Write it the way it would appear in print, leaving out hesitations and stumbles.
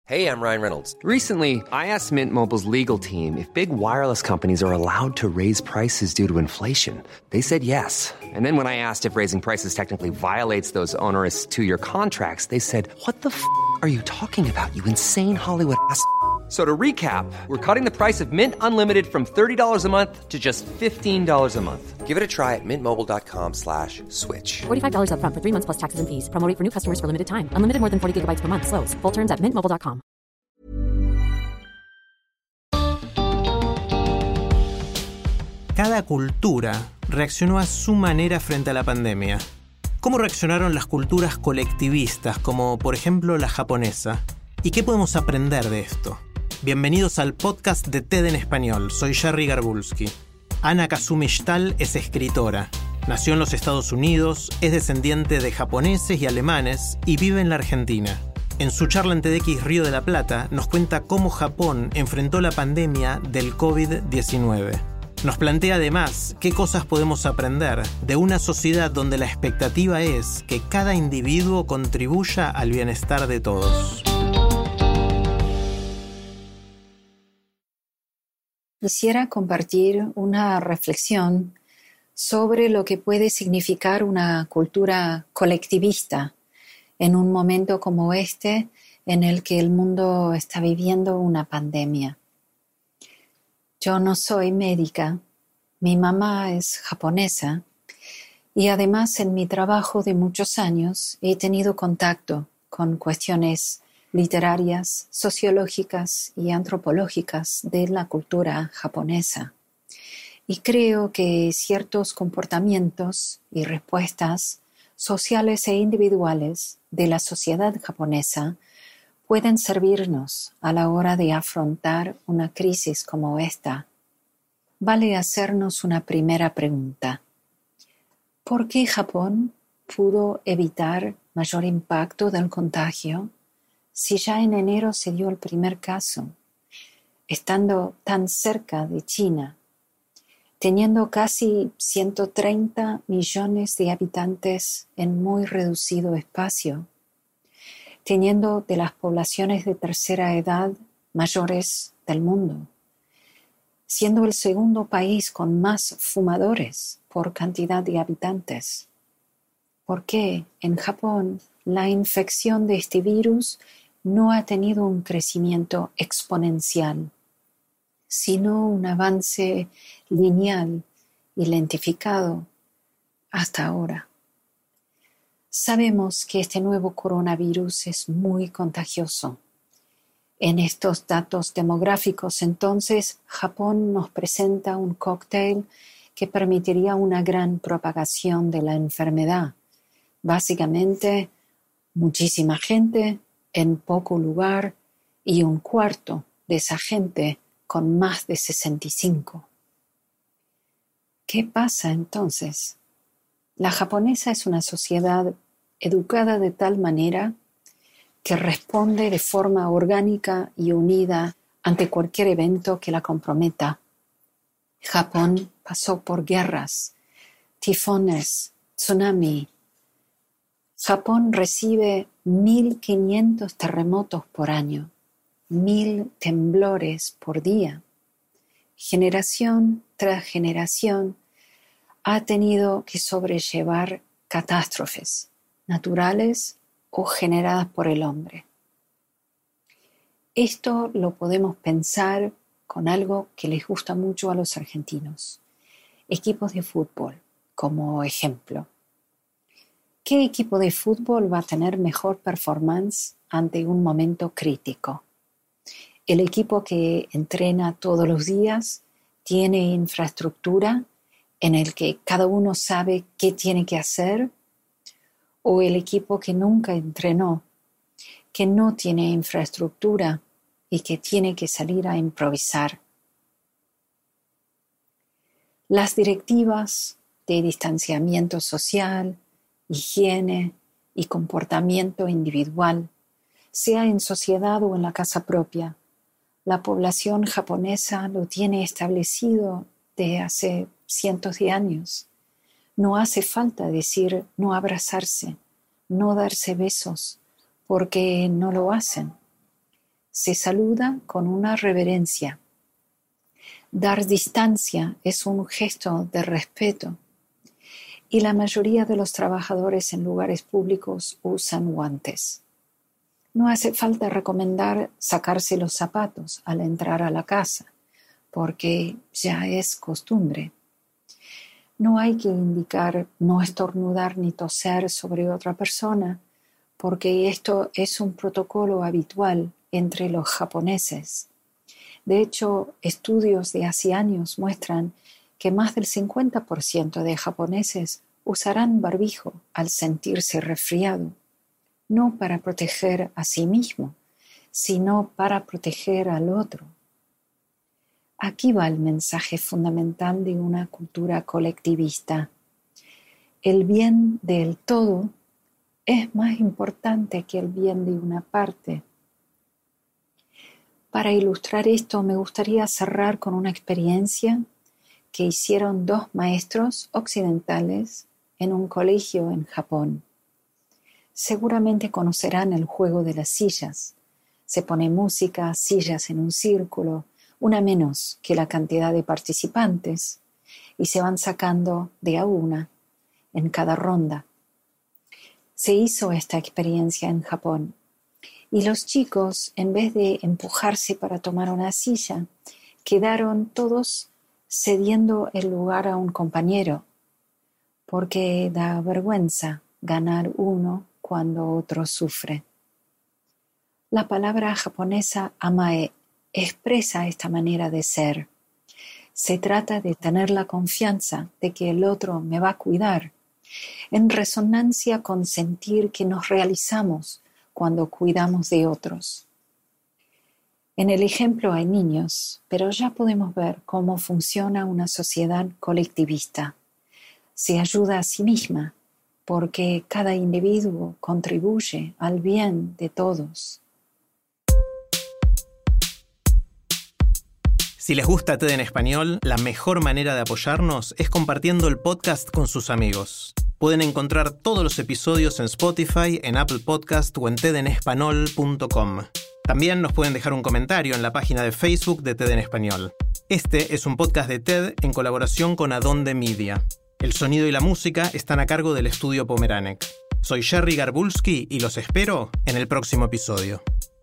Hey, I'm Ryan Reynolds. Recently, I asked Mint Mobile's legal team if big wireless companies are allowed to raise prices due to inflation. They said yes. And then when I asked if raising prices technically violates those onerous two-year contracts, they said, "What the f*** are you talking about, you insane Hollywood ass?" So to recap, we're cutting the price of Mint Unlimited from $30 a month to just $15 a month. Give it a try at mintmobile.com/switch. $45 up front for 3 months plus taxes and fees. Promo rate for new customers for limited time. Unlimited more than 40 gigabytes per month. Slows full terms at mintmobile.com. Cada cultura reaccionó a su manera frente a la pandemia. ¿Cómo reaccionaron las culturas colectivistas, como por ejemplo la japonesa? ¿Y qué podemos aprender de esto? Bienvenidos al podcast de TED en Español. Soy Jerry Garbulski. Ana Kazumi Shtal es escritora. Nació en los Estados Unidos, es descendiente de japoneses y alemanes y vive en la Argentina. En su charla en TEDx Río de la Plata nos cuenta cómo Japón enfrentó la pandemia del COVID-19. Nos plantea además qué cosas podemos aprender de una sociedad donde la expectativa es que cada individuo contribuya al bienestar de todos. Quisiera compartir una reflexión sobre lo que puede significar una cultura colectivista en un momento como este en el que el mundo está viviendo una pandemia. Yo no soy médica, mi mamá es japonesa y además en mi trabajo de muchos años he tenido contacto con cuestiones literarias, sociológicas y antropológicas de la cultura japonesa. Y creo que ciertos comportamientos y respuestas sociales e individuales de la sociedad japonesa pueden servirnos a la hora de afrontar una crisis como esta. Vale hacernos una primera pregunta. ¿Por qué Japón pudo evitar mayor impacto del contagio si ya en enero se dio el primer caso, estando tan cerca de China, teniendo casi 130 millones de habitantes en muy reducido espacio, teniendo de las poblaciones de tercera edad mayores del mundo, siendo el segundo país con más fumadores por cantidad de habitantes? ¿Por qué en Japón la infección de este virus no ha tenido un crecimiento exponencial, sino un avance lineal y lentificado hasta ahora? Sabemos que este nuevo coronavirus es muy contagioso. En estos datos demográficos, entonces, Japón nos presenta un cóctel que permitiría una gran propagación de la enfermedad. Básicamente, muchísima gente en poco lugar y un cuarto de esa gente con más de 65. ¿Qué pasa entonces? La japonesa es una sociedad educada de tal manera que responde de forma orgánica y unida ante cualquier evento que la comprometa. Japón pasó por guerras, tifones, tsunami. Japón recibe 1.500 terremotos por año, 1.000 temblores por día. Generación tras generación ha tenido que sobrellevar catástrofes naturales o generadas por el hombre. Esto lo podemos pensar con algo que les gusta mucho a los argentinos: equipos de fútbol, como ejemplo. ¿Qué equipo de fútbol va a tener mejor performance ante un momento crítico? ¿El equipo que entrena todos los días tiene infraestructura en el que cada uno sabe qué tiene que hacer? ¿O el equipo que nunca entrenó, que no tiene infraestructura y que tiene que salir a improvisar? Las directivas de distanciamiento social, higiene y comportamiento individual, sea en sociedad o en la casa propia, la población japonesa lo tiene establecido de hace cientos de años. No hace falta decir no abrazarse, no darse besos, porque no lo hacen. se saluda con una reverencia. Dar distancia es un gesto de respeto y la mayoría de los trabajadores en lugares públicos usan guantes. No hace falta recomendar sacarse los zapatos al entrar a la casa, porque ya es costumbre. No hay que indicar no estornudar ni toser sobre otra persona, porque esto es un protocolo habitual entre los japoneses. De hecho, estudios de hace años muestran que más del 50% de japoneses usarán barbijo al sentirse resfriado, no para proteger a sí mismo, sino para proteger al otro. Aquí va el mensaje fundamental de una cultura colectivista. El bien del todo es más importante que el bien de una parte. Para ilustrar esto, me gustaría cerrar con una experiencia que hicieron 2 maestros occidentales en un colegio en Japón. Seguramente conocerán el juego de las sillas. Se pone música, sillas en un círculo, una menos que la cantidad de participantes, y se van sacando de a una en cada ronda. Se hizo esta experiencia en Japón, y los chicos, en vez de empujarse para tomar una silla, quedaron todos cediendo el lugar a un compañero, porque da vergüenza ganar uno cuando otro sufre. La palabra japonesa amae expresa esta manera de ser. Se trata de tener la confianza de que el otro me va a cuidar, en resonancia con sentir que nos realizamos cuando cuidamos de otros. En el ejemplo hay niños, pero ya podemos ver cómo funciona una sociedad colectivista. Se ayuda a sí misma porque cada individuo contribuye al bien de todos. Si les gusta TED en Español, la mejor manera de apoyarnos es compartiendo el podcast con sus amigos. Pueden encontrar todos los episodios en Spotify, en Apple Podcast o en tedenespanol.com. También nos pueden dejar un comentario en la página de Facebook de TED en Español. Este es un podcast de TED en colaboración con Adonde Media. El sonido y la música están a cargo del estudio Pomeranek. Soy Jerry Garbulski y los espero en el próximo episodio.